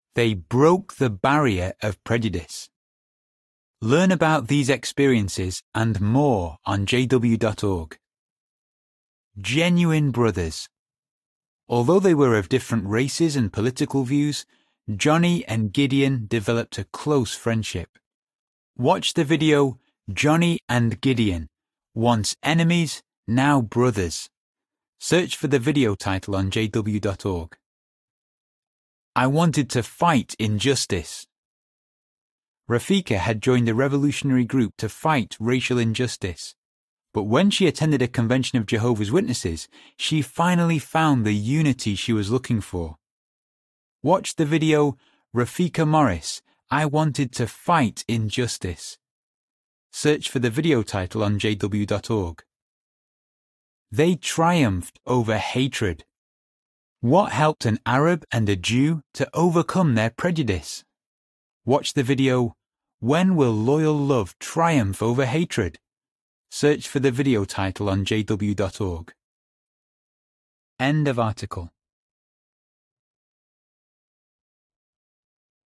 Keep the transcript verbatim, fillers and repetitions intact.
They broke the barrier of prejudice. Learn about these experiences and more on j w dot org. Genuine brothers. Although they were of different races and political views, Johnny and Gideon developed a close friendship. Watch the video Johnny and Gideon, once enemies, now brothers. Search for the video title on j w dot org. I wanted to fight injustice. Rafika had joined a revolutionary group to fight racial injustice. But when she attended a convention of Jehovah's Witnesses, she finally found the unity she was looking for. Watch the video Rafika Morris, I Wanted to Fight Injustice. Search for the video title on j w dot org. They triumphed over hatred. What helped an Arab and a Jew to overcome their prejudice? Watch the video When Will Loyal Love Triumph Over Hatred? Search for the video title on j w dot org. End of article.